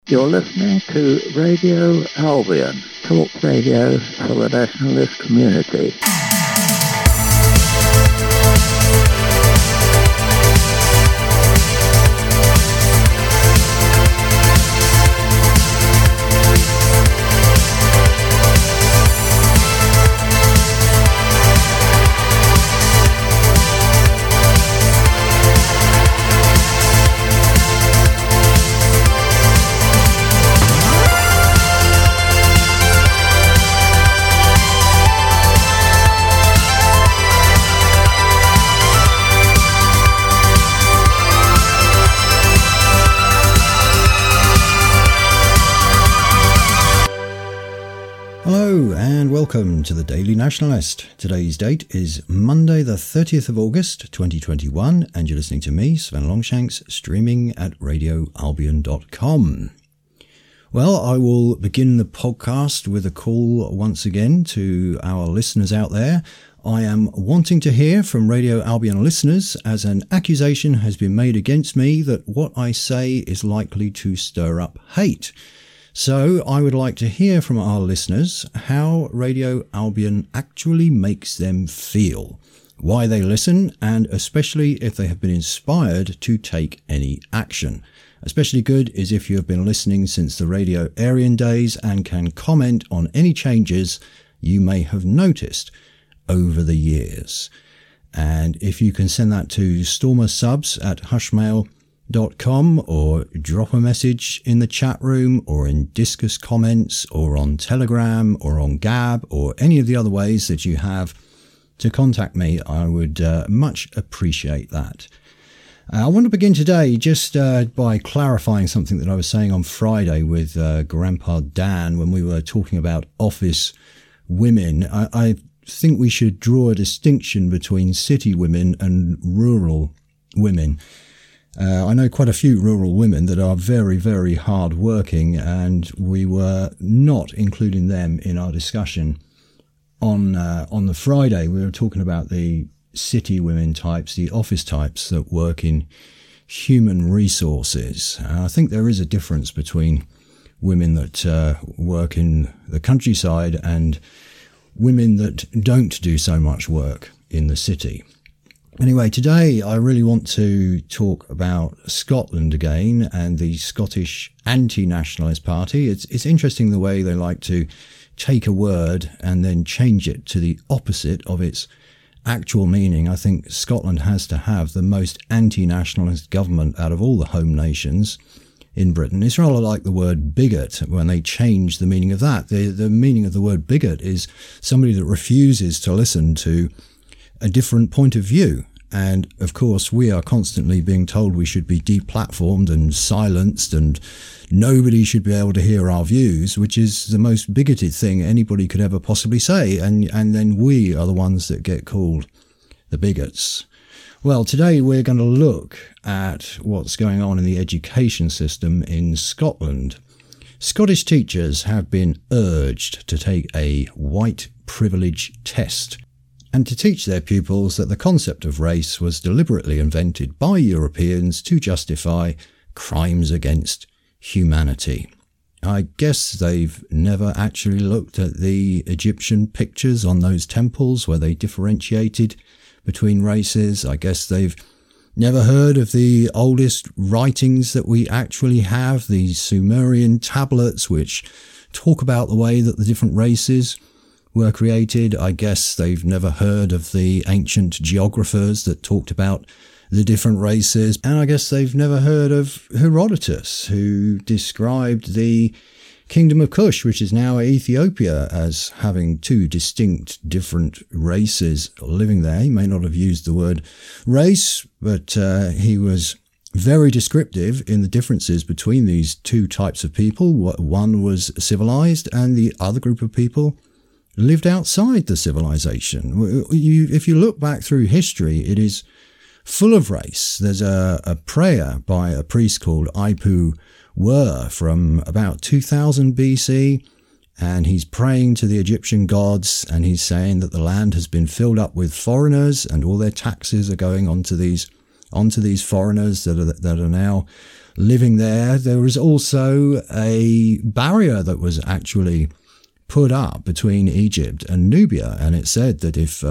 You're listening to Radio Albion, talk radio for the nationalist community. Hello and welcome to the Daily Nationalist. Today's date is Monday the 30th of August 2021 and you're listening to me, Sven Longshanks, streaming at radioalbion.com. Well, I will begin the podcast with a call once again to our listeners out there. I am wanting to hear from Radio Albion listeners as an accusation has been made against me that what I say is likely to stir up hate. So I would like to hear from our listeners how Radio Albion actually makes them feel, why they listen, and especially if they have been inspired to take any action. Especially good is if you have been listening since the Radio Aryan days and can comment on any changes you may have noticed over the years. And if you can send that to stormersubs@hushmail.com or drop a message in the chat room or in Discuss comments or on Telegram or on Gab or any of the other ways that you have to contact me, I would much appreciate that. I want to begin today just by clarifying something that I was saying on Friday with Grandpa Dan when we were talking about office women. I think we should draw a distinction between city women and rural women. I know quite a few rural women that are very, very hard working, and we were not including them in our discussion on the Friday. We were talking about the city women types, the office types that work in human resources. I think there is a difference between women that work in the countryside and women that don't do so much work in the city. Anyway, today I really want to talk about Scotland again and the Scottish Anti-Nationalist Party. It's interesting the way they like to take a word and then change it to the opposite of its actual meaning. I think Scotland has to have the most anti-nationalist government out of all the home nations in Britain. It's rather like the word bigot when they change the meaning of that. The meaning of the word bigot is somebody that refuses to listen to a different point of view. And of course, we are constantly being told we should be deplatformed and silenced and nobody should be able to hear our views, which is the most bigoted thing anybody could ever possibly say. And then we are the ones that get called the bigots. Well, today we're going to look at what's going on in the education system in Scotland. Scottish teachers have been urged to take a white privilege test and to teach their pupils that the concept of race was deliberately invented by Europeans to justify crimes against humanity. I guess they've never actually looked at the Egyptian pictures on those temples where they differentiated between races. I guess they've never heard of the oldest writings that we actually have, the Sumerian tablets, which talk about the way that the different races were created. I guess they've never heard of the ancient geographers that talked about the different races. And I guess they've never heard of Herodotus, who described the Kingdom of Kush, which is now Ethiopia, as having two distinct different races living there. He may not have used the word race, but he was very descriptive in the differences between these two types of people. One was civilized and the other group of people lived outside the civilization. If you look back through history, it is full of race. There's a prayer by a priest called Aipu Wer from about 2000 BC, and he's praying to the Egyptian gods, and he's saying that the land has been filled up with foreigners and all their taxes are going on to these onto these foreigners that are now living there. There was also a barrier that was actually put up between Egypt and Nubia, and it said that if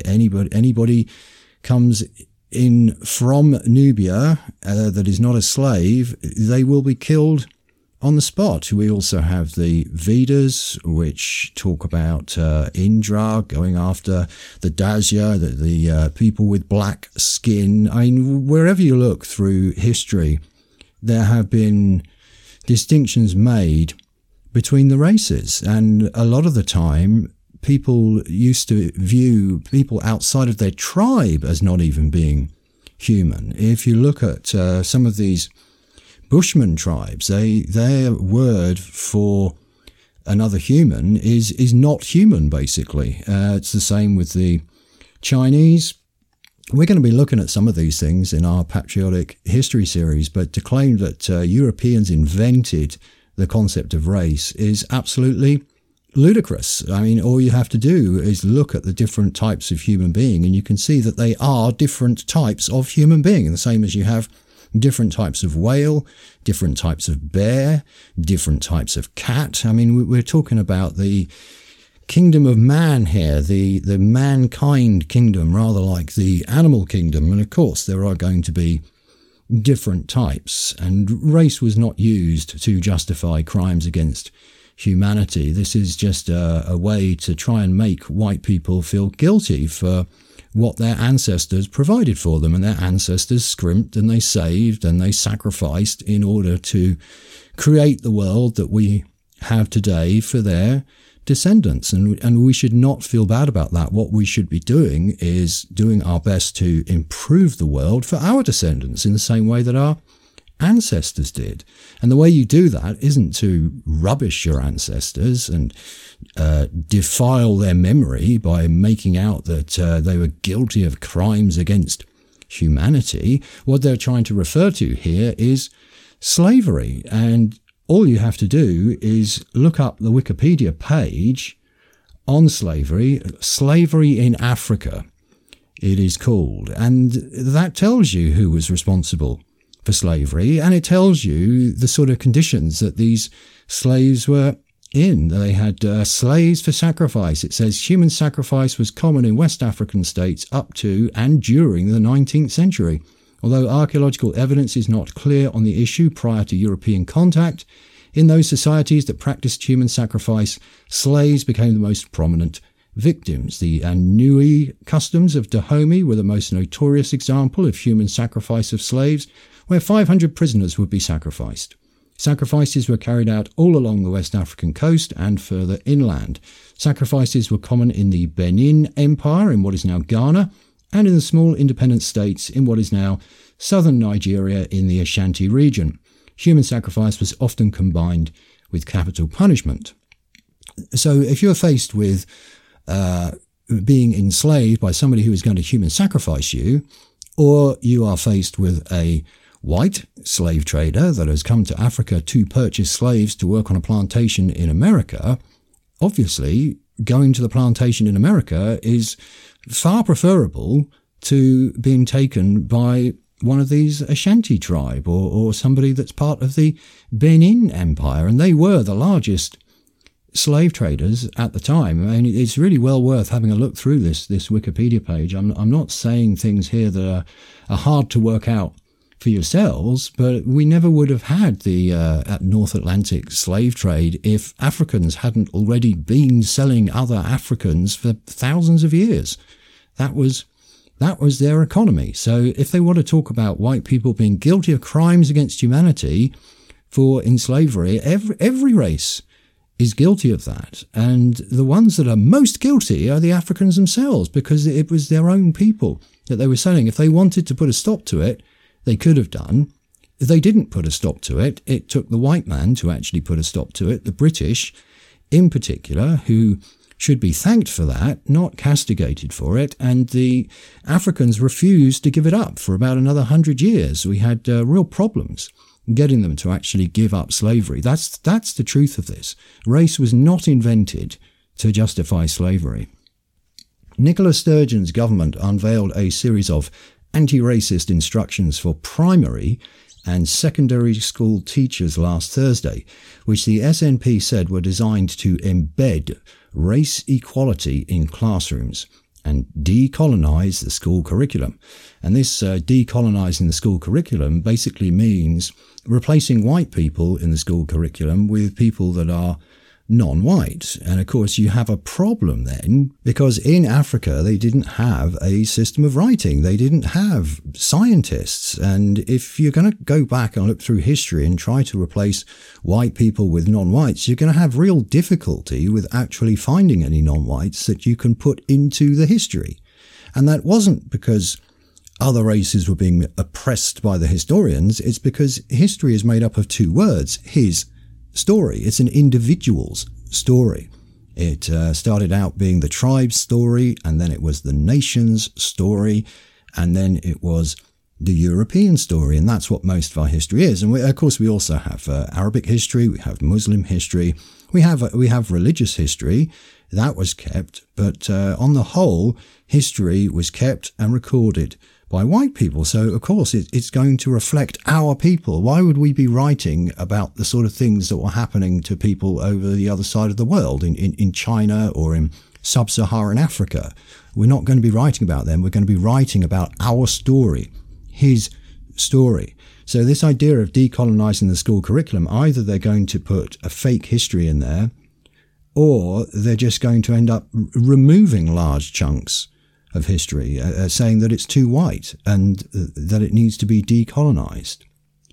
anybody comes in from Nubia that is not a slave, they will be killed on the spot. We also have the Vedas, which talk about Indra going after the Dasya, the people with black skin. I mean, wherever you look through history, there have been distinctions made between the races. And a lot of the time, people used to view people outside of their tribe as not even being human. If you look at some of these Bushman tribes, their word for another human is not human, basically. It's the same with the Chinese. We're going to be looking at some of these things in our Patriotic History series, but to claim that Europeans invented the concept of race is absolutely ludicrous. I mean, all you have to do is look at the different types of human being, and you can see that they are different types of human being, the same as you have different types of whale, different types of bear, different types of cat. I mean, we're talking about the kingdom of man here, the mankind kingdom, rather like the animal kingdom. And of course, there are going to be different types, and race was not used to justify crimes against humanity. This is just a way to try and make white people feel guilty for what their ancestors provided for them, and their ancestors scrimped and they saved and they sacrificed in order to create the world that we have today for their descendants. And we should not feel bad about that. What we should be doing is doing our best to improve the world for our descendants in the same way that our ancestors did. And the way you do that isn't to rubbish your ancestors and defile their memory by making out that they were guilty of crimes against humanity. What they're trying to refer to here is slavery. And all you have to do is look up the Wikipedia page on slavery in Africa, it is called. And that tells you who was responsible for slavery, and it tells you the sort of conditions that these slaves were in. They had slaves for sacrifice. It says human sacrifice was common in West African states up to and during the 19th century. Although archaeological evidence is not clear on the issue prior to European contact, in those societies that practiced human sacrifice, slaves became the most prominent victims. The Anui customs of Dahomey were the most notorious example of human sacrifice of slaves, where 500 prisoners would be sacrificed. Sacrifices were carried out all along the West African coast and further inland. Sacrifices were common in the Benin Empire, in what is now Ghana, and in the small independent states in what is now southern Nigeria in the Ashanti region. Human sacrifice was often combined with capital punishment. So if you're faced with being enslaved by somebody who is going to human sacrifice you, or you are faced with a white slave trader that has come to Africa to purchase slaves to work on a plantation in America, obviously going to the plantation in America is far preferable to being taken by one of these Ashanti tribe or somebody that's part of the Benin Empire. And they were the largest slave traders at the time. I mean, it's really well worth having a look through this Wikipedia page. I'm not saying things here that are hard to work out for yourselves, but we never would have had the North Atlantic slave trade if Africans hadn't already been selling other Africans for thousands of years. That was their economy. So if they want to talk about white people being guilty of crimes against humanity in slavery, every race is guilty of that. And the ones that are most guilty are the Africans themselves, because it was their own people that they were selling. If they wanted to put a stop to it, they could have done. If they didn't put a stop to it, it took the white man to actually put a stop to it, the British in particular, who should be thanked for that, not castigated for it. And the Africans refused to give it up for about another 100 years. We had real problems getting them to actually give up slavery. That's the truth of this. Race was not invented to justify slavery. Nicola Sturgeon's government unveiled a series of anti-racist instructions for primary and secondary school teachers last Thursday, which the SNP said were designed to embed race equality in classrooms and decolonize the school curriculum. And this decolonizing the school curriculum basically means replacing white people in the school curriculum with people that are non-white. And of course you have a problem then, because in Africa they didn't have a system of writing. They didn't have scientists. And if you're going to go back and look through history and try to replace white people with non-whites, you're going to have real difficulty with actually finding any non-whites that you can put into the history. And that wasn't because other races were being oppressed by the historians. It's because history is made up of two words: his story. It's an individual's story. It started out being the tribe's story, and then it was the nation's story, and then it was the European story, and that's what most of our history is. And of course we also have Arabic history, we have Muslim history, we have religious history. That was kept, but on the whole, history was kept and recorded by white people. So, of course, it's going to reflect our people. Why would we be writing about the sort of things that were happening to people over the other side of the world, in China or in sub-Saharan Africa? We're not going to be writing about them. We're going to be writing about our story, his story. So this idea of decolonizing the school curriculum, either they're going to put a fake history in there, or they're just going to end up removing large chunks of history, saying that it's too white and that it needs to be decolonized.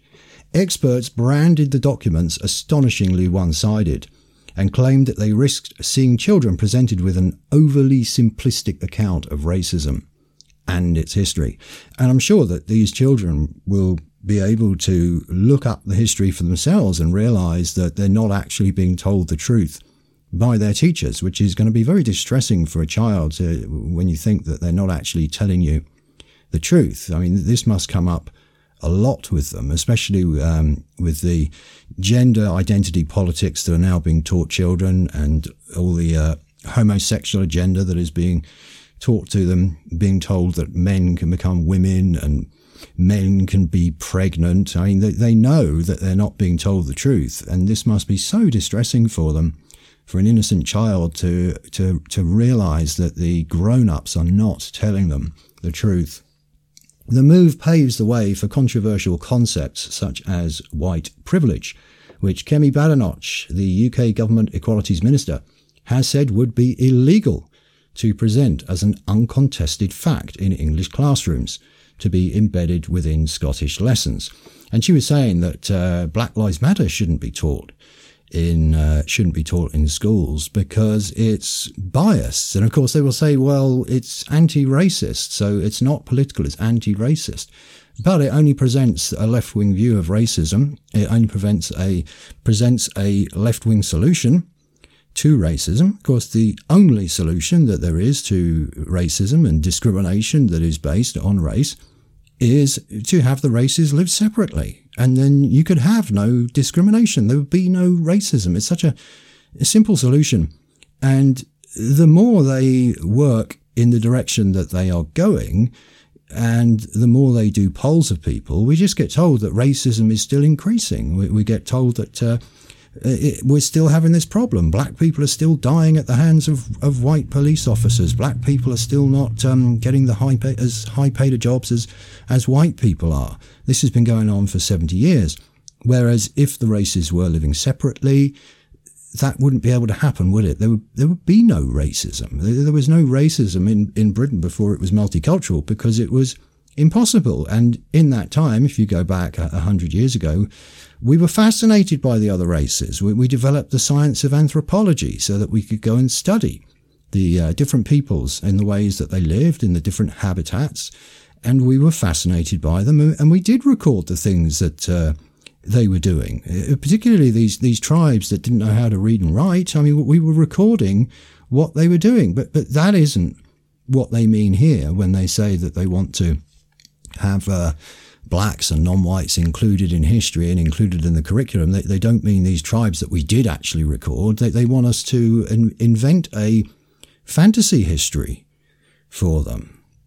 Experts branded the documents astonishingly one-sided and claimed that they risked seeing children presented with an overly simplistic account of racism and its history. And I'm sure that these children will be able to look up the history for themselves and realize that they're not actually being told the truth by their teachers, which is going to be very distressing for a child when you think that they're not actually telling you the truth. I mean, this must come up a lot with them, especially with the gender identity politics that are now being taught children, and all the homosexual agenda that is being taught to them, being told that men can become women and men can be pregnant. I mean, they know that they're not being told the truth, and this must be so distressing for them, for an innocent child to realize that the grown-ups are not telling them the truth. The move paves the way for controversial concepts such as white privilege, which Kemi Badenoch, the UK Government Equalities Minister, has said would be illegal to present as an uncontested fact in English classrooms, to be embedded within Scottish lessons. And she was saying that Black Lives Matter shouldn't be taught in schools because it's biased. And of course they will say, well, it's anti-racist, so it's not political, it's anti-racist. But it only presents a left-wing view of racism. It only presents a left-wing solution to racism. Of course, the only solution that there is to racism and discrimination that is based on race is to have the races live separately. And then you could have no discrimination. There would be no racism. It's such a simple solution. And the more they work in the direction that they are going, and the more they do polls of people, we just get told that racism is still increasing. We get told that we're still having this problem. Black people are still dying at the hands of white police officers. Black people are still not getting the high-paid jobs as white people are. This has been going on for 70 years. Whereas if the races were living separately, that wouldn't be able to happen, would it? There would be no racism. There was no racism in Britain before it was multicultural, because it was impossible. And in that time, if you go back 100 years ago, we were fascinated by the other races. We developed the science of anthropology so that we could go and study the different peoples in the ways that they lived in the different habitats. And we were fascinated by them. And we did record the things that they were doing, particularly these tribes that didn't know how to read and write. I mean, we were recording what they were doing. But that isn't what they mean here when they say that they want to have blacks and non-whites included in history and included in the curriculum. They don't mean these tribes that we did actually record. They want us to invent a fantasy history for them.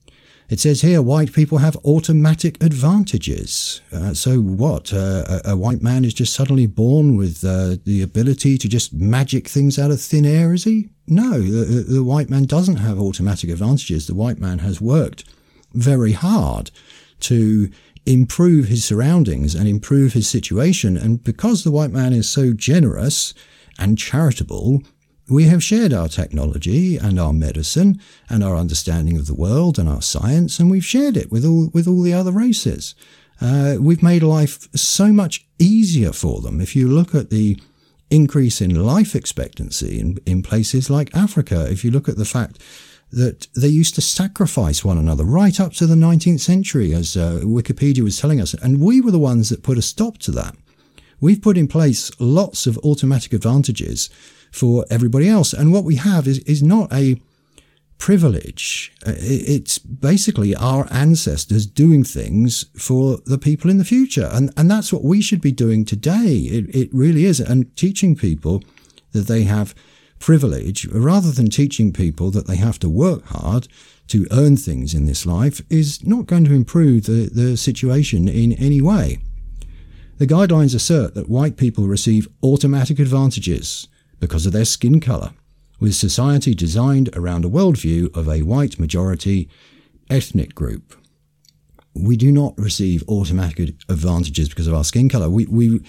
It says here, white people have automatic advantages. So what? A white man is just suddenly born with the ability to just magic things out of thin air, is he? No, the white man doesn't have automatic advantages. The white man has worked very hard to improve his surroundings and improve his situation. And because the white man is so generous and charitable, we have shared our technology and our medicine and our understanding of the world and our science, and we've shared it with all the other races. We've made life so much easier for them. If you look at the increase in life expectancy in places like Africa, if you look at the fact that they used to sacrifice one another right up to the 19th century, as Wikipedia was telling us, and we were the ones that put a stop to that. We've put in place lots of automatic advantages for everybody else. And what we have is not a privilege. It's basically our ancestors doing things for the people in the future. And that's what we should be doing today. It really is. And teaching people that they have privilege, rather than teaching people that they have to work hard to earn things in this life, is not going to improve the situation in any way. The guidelines assert that white people receive automatic advantages because of their skin colour, with society designed around a worldview of a white majority ethnic group. We do not receive automatic advantages because of our skin colour. We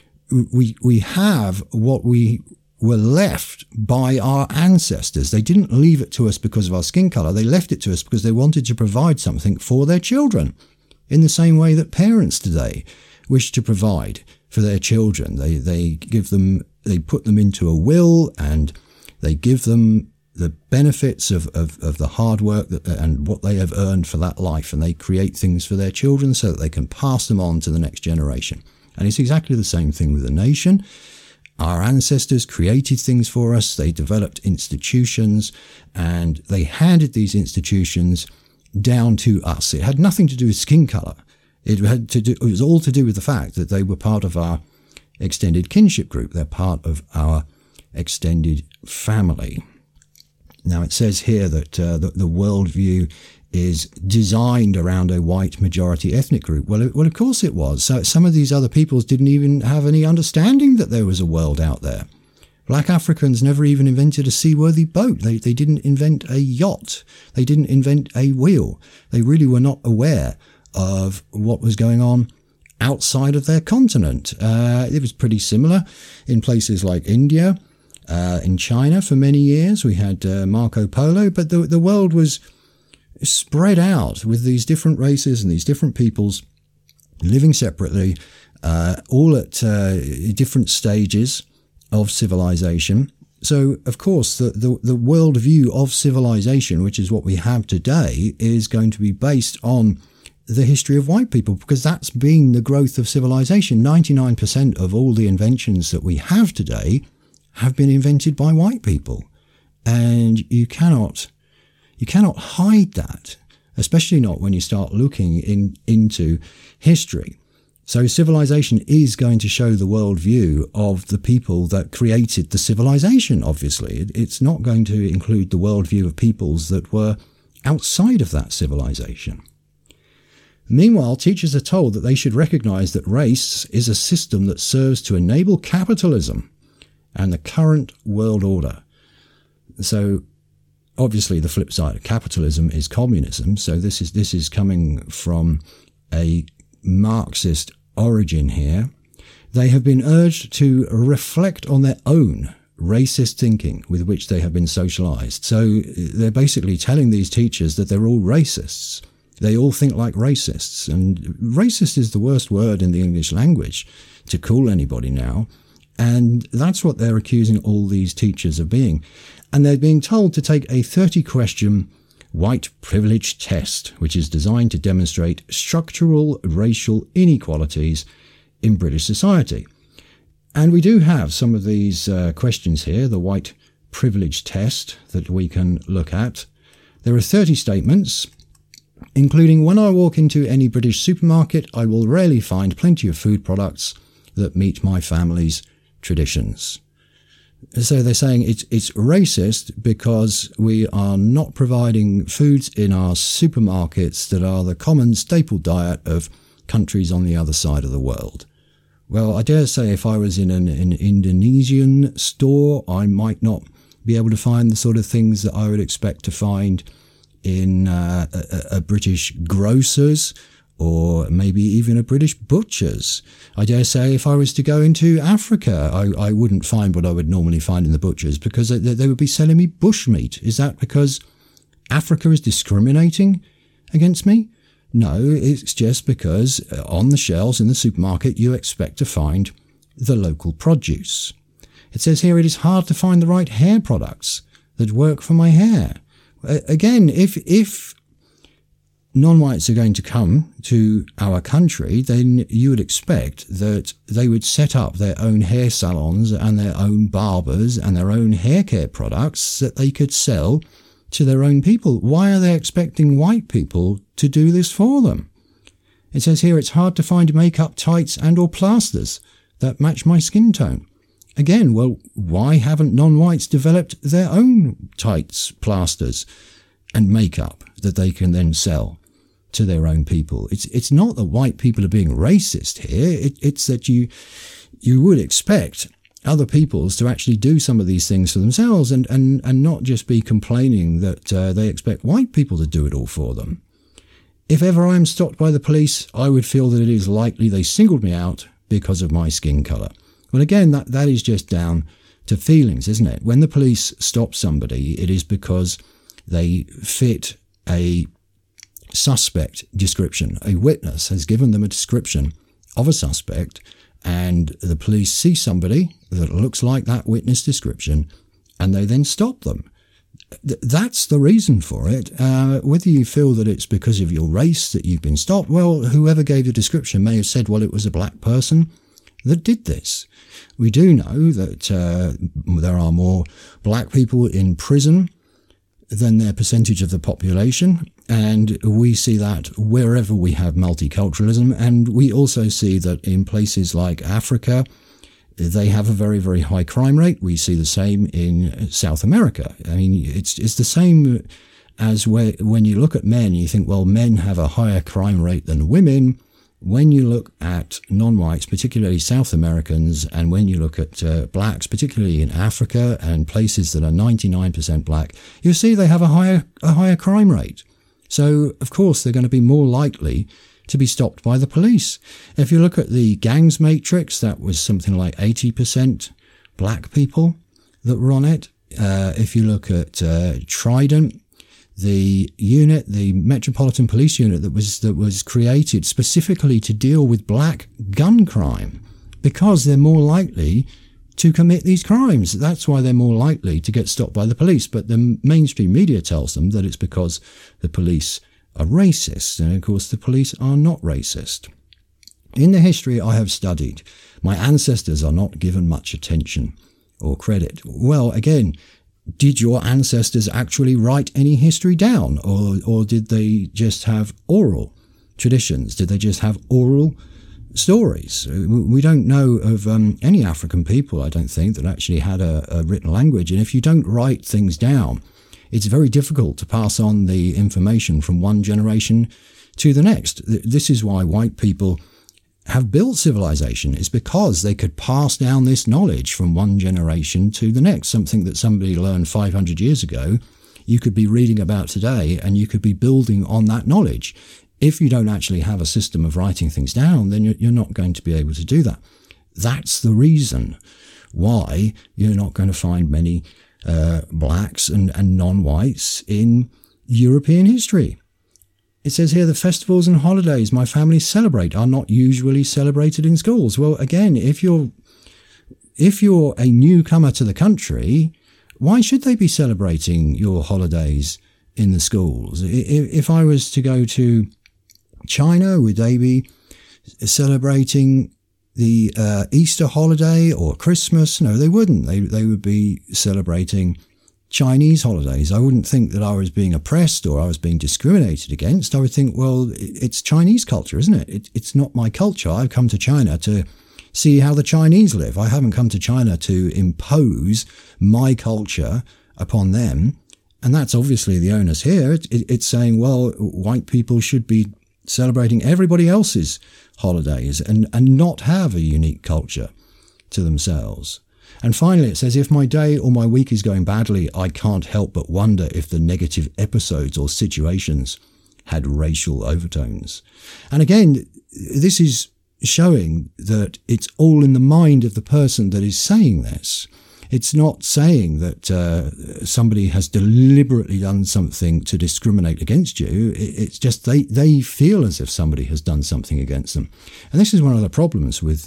have what we were left by our ancestors. They didn't leave it to us because of our skin colour. They left it to us because they wanted to provide something for their children, in the same way that parents today wish to provide for their children. They put them into a will, and they give them the benefits of the hard work and what they have earned for that life, and they create things for their children so that they can pass them on to the next generation. And it's exactly the same thing with the nation. Our ancestors created things for us. They developed institutions, and they handed these institutions down to us. It had nothing to do with skin colour. It was all to do with the fact that they were part of our extended kinship group. They're part of our extended family. Now, it says here that the worldview is designed around a white majority ethnic group. Well, of course it was. So some of these other peoples didn't even have any understanding that there was a world out there. Black Africans never even invented a seaworthy boat. They didn't invent a yacht. They didn't invent a wheel. They really were not aware of what was going on outside of their continent. It was pretty similar in places like India, in China for many years. We had Marco Polo, but the world was spread out with these different races and these different peoples living separately, all at different stages of civilization. So, of course, the worldview of civilization, which is what we have today, is going to be based on the history of white people, because that's been the growth of civilization. 99% of all the inventions that we have today have been invented by white people. And you cannot hide that, especially not when you start looking into history. So civilization is going to show the worldview of the people that created the civilization, obviously. It's not going to include the worldview of peoples that were outside of that civilization. Meanwhile, teachers are told that they should recognize that race is a system that serves to enable capitalism and the current world order. So, obviously, the flip side of capitalism is communism. So this is coming from a Marxist origin here. They have been urged to reflect on their own racist thinking with which they have been socialized. So they're basically telling these teachers that they're all racists. They all think like racists. And racist is the worst word in the English language to call anybody now. And that's what they're accusing all these teachers of being. And they're being told to take a 30-question white privilege test, which is designed to demonstrate structural racial inequalities in British society. And we do have some of these questions here, the white privilege test, that we can look at. There are 30 statements, including, when I walk into any British supermarket, I will rarely find plenty of food products that meet my family's traditions. So they're saying it's racist because we are not providing foods in our supermarkets that are the common staple diet of countries on the other side of the world. Well, I dare say if I was in an Indonesian store, I might not be able to find the sort of things that I would expect to find in a British grocer's or maybe even a British butcher's. I dare say if I was to go into Africa, I wouldn't find what I would normally find in the butcher's because they would be selling me bushmeat. Is that because Africa is discriminating against me? No, it's just because on the shelves in the supermarket you expect to find the local produce. It says here it is hard to find the right hair products that work for my hair. Again, if non-whites are going to come to our country, then you would expect that they would set up their own hair salons and their own barbers and their own hair care products that they could sell to their own people. Why are they expecting white people to do this for them? It says here it's hard to find makeup, tights and or plasters that match my skin tone. Again, well, why haven't non-whites developed their own tights, plasters and makeup that they can then sell to their own people? It's not that white people are being racist here. It's that you would expect other peoples to actually do some of these things for themselves and not just be complaining that they expect white people to do it all for them. If ever I am stopped by the police, I would feel that it is likely they singled me out because of my skin colour. Well, again, that is just down to feelings, isn't it? When the police stop somebody, it is because they fit a suspect description. A witness has given them a description of a suspect, and the police see somebody that looks like that witness description, and they then stop them. That's the reason for it. Whether you feel that it's because of your race that you've been stopped, well, whoever gave the description may have said, well, it was a black person that did this. We do know that there are more black people in prison than their percentage of the population, and we see that wherever we have multiculturalism, and we also see that in places like Africa, they have a very, very high crime rate. We see the same in South America. I mean, it's the same as when you look at men, you think, well, men have a higher crime rate than women. When you look at non-whites, particularly South Americans, and when you look at blacks, particularly in Africa and places that are 99% black, you see they have a higher crime rate. So, of course, they're going to be more likely to be stopped by the police. If you look at the gangs matrix, that was something like 80% black people that were on it. If you look at Trident, the unit, the Metropolitan Police Unit that was created specifically to deal with black gun crime, because they're more likely to commit these crimes. That's why they're more likely to get stopped by the police. But the mainstream media tells them that it's because the police are racist. And of course, the police are not racist. In the history I have studied, my ancestors are not given much attention or credit. Well, again, did your ancestors actually write any history down, or did they just have oral traditions? Did they just have oral stories? We don't know of any African people, I don't think, that actually had a written language. And if you don't write things down, it's very difficult to pass on the information from one generation to the next. This is why white people have built civilization, is because they could pass down this knowledge from one generation to the next. Something that somebody learned 500 years ago, you could be reading about today, and you could be building on that knowledge. If you don't actually have a system of writing things down, then you're not going to be able to do that. That's the reason why you're not going to find many blacks and non-whites in European history. It says here, the festivals and holidays my family celebrate are not usually celebrated in schools. Well, again, if you're a newcomer to the country, why should they be celebrating your holidays in the schools? If I was to go to China, would they be celebrating the Easter holiday or Christmas? No, they wouldn't. They would be celebrating Chinese holidays. I wouldn't think that I was being oppressed or I was being discriminated against. I would think, well, it's Chinese culture, isn't it? It's not my culture. I've come to China to see how the Chinese live. I haven't come to China to impose my culture upon them. And that's obviously the onus here. It's saying, well, white people should be celebrating everybody else's holidays and not have a unique culture to themselves. And finally, it says, if my day or my week is going badly, I can't help but wonder if the negative episodes or situations had racial overtones. And again, this is showing that it's all in the mind of the person that is saying this. It's not saying that somebody has deliberately done something to discriminate against you. It's just they feel as if somebody has done something against them. And this is one of the problems with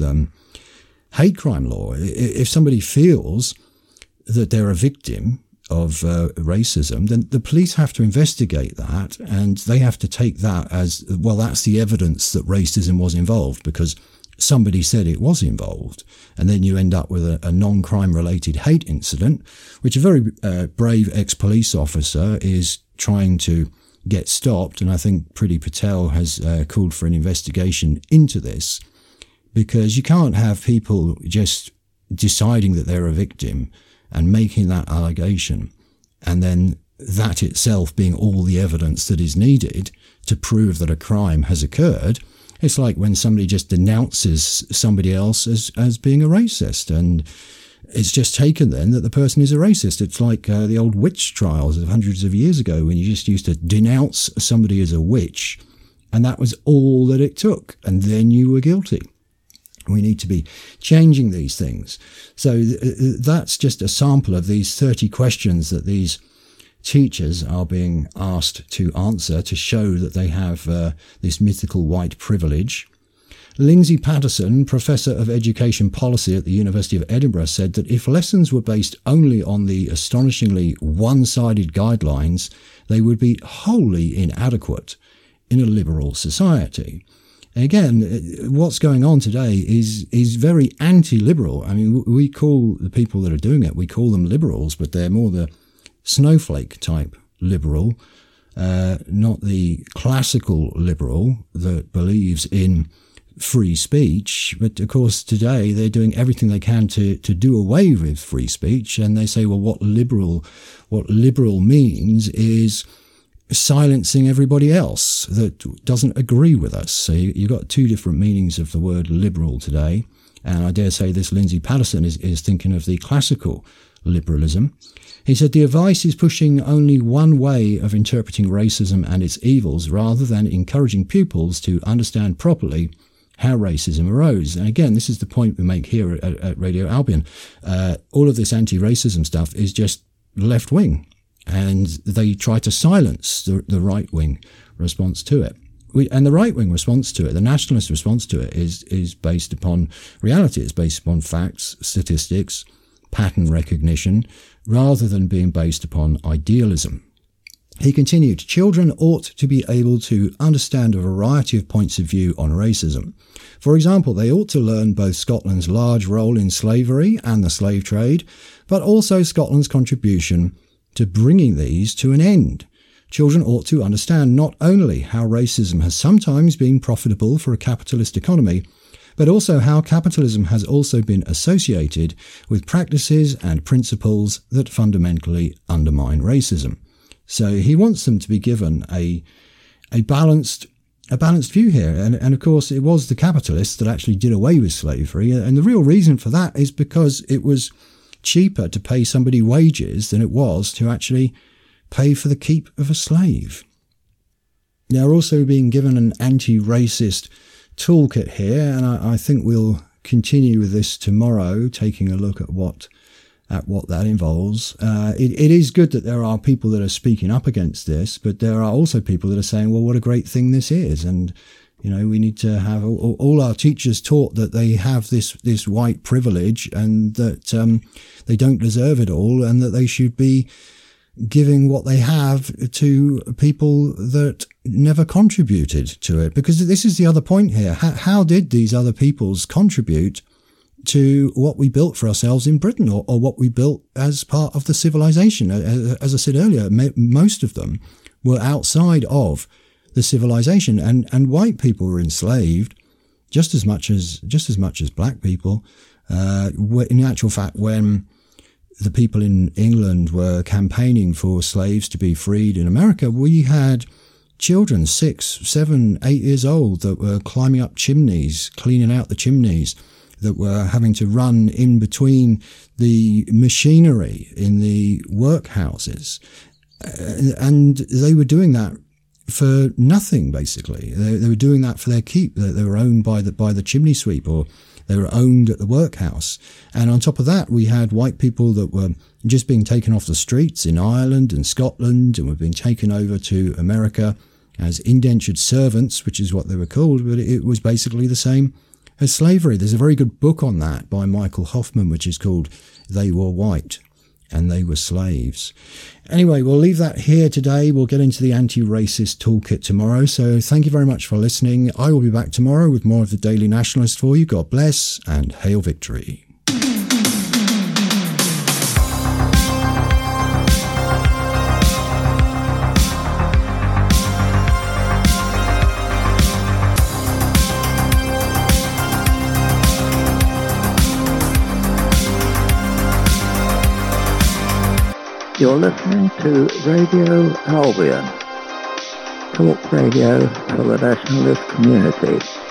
hate crime law. If somebody feels that they're a victim of racism, then the police have to investigate that, and they have to take that as, well, that's the evidence that racism was involved because somebody said it was involved. And then you end up with a non-crime related hate incident, which a very brave ex-police officer is trying to get stopped. And I think Priti Patel has called for an investigation into this, because you can't have people just deciding that they're a victim and making that allegation, and then that itself being all the evidence that is needed to prove that a crime has occurred. It's like when somebody just denounces somebody else as being a racist, and it's just taken then that the person is a racist. It's like the old witch trials of hundreds of years ago, when you just used to denounce somebody as a witch, and that was all that it took, and then you were guilty. We need to be changing these things. So that's just a sample of these 30 questions that these teachers are being asked to answer to show that they have this mythical white privilege. Lindsay Patterson, Professor of Education Policy at the University of Edinburgh, said that if lessons were based only on the astonishingly one-sided guidelines, they would be wholly inadequate in a liberal society. Again, what's going on today is very anti-liberal. I mean, we call the people that are doing it, we call them liberals, but they're more the snowflake type liberal, not the classical liberal that believes in free speech. But of course, today they're doing everything they can to do away with free speech. And they say, well, what liberal means is silencing everybody else that doesn't agree with us. So you've got two different meanings of the word liberal today. And I dare say this Lindsay Patterson is thinking of the classical liberalism. He said the advice is pushing only one way of interpreting racism and its evils, rather than encouraging pupils to understand properly how racism arose. And again, this is the point we make here at Radio Albion. All of this anti-racism stuff is just left-wing, and they try to silence the right-wing response to it. And the right-wing response to it, the nationalist response to it, is based upon reality. It's based upon facts, statistics, pattern recognition, rather than being based upon idealism. He continued, children ought to be able to understand a variety of points of view on racism. For example, they ought to learn both Scotland's large role in slavery and the slave trade, but also Scotland's contribution to bringing these to an end. Children ought to understand not only how racism has sometimes been profitable for a capitalist economy, but also how capitalism has also been associated with practices and principles that fundamentally undermine racism. So he wants them to be given a balanced view here. And of course, it was the capitalists that actually did away with slavery. And the real reason for that is because it was cheaper to pay somebody wages than it was to actually pay for the keep of a slave. They're also being given an anti-racist toolkit here, and I think we'll continue with this tomorrow, taking a look at what that involves. It is good that there are people that are speaking up against this, but there are also people that are saying, well, what a great thing this is. And, you know, we need to have all our teachers taught that they have this white privilege and that they don't deserve it all, and that they should be giving what they have to people that never contributed to it. Because this is the other point here. How did these other peoples contribute to what we built for ourselves in Britain, or what we built as part of the civilization? As I said earlier, most of them were outside of the civilization, and white people were enslaved just as much as black people. In actual fact, when the people in England were campaigning for slaves to be freed in America, we had children 6, 7, 8 years old that were climbing up chimneys, cleaning out the chimneys, that were having to run in between the machinery in the workhouses. And they were doing that for nothing, basically. They were doing that for their keep. They were owned by the chimney sweep, or they were owned at the workhouse. And on top of that, we had white people that were just being taken off the streets in Ireland and Scotland, and were being taken over to America as indentured servants, which is what they were called, but it was basically the same as slavery. There's a very good book on that by Michael Hoffman, which is called They Were White and They Were Slaves. Anyway, we'll leave that here today. We'll get into the anti-racist toolkit tomorrow. So thank you very much for listening. I will be back tomorrow with more of the Daily Nationalist for you. God bless and hail victory. You're listening to Radio Albion, talk radio for the nationalist community.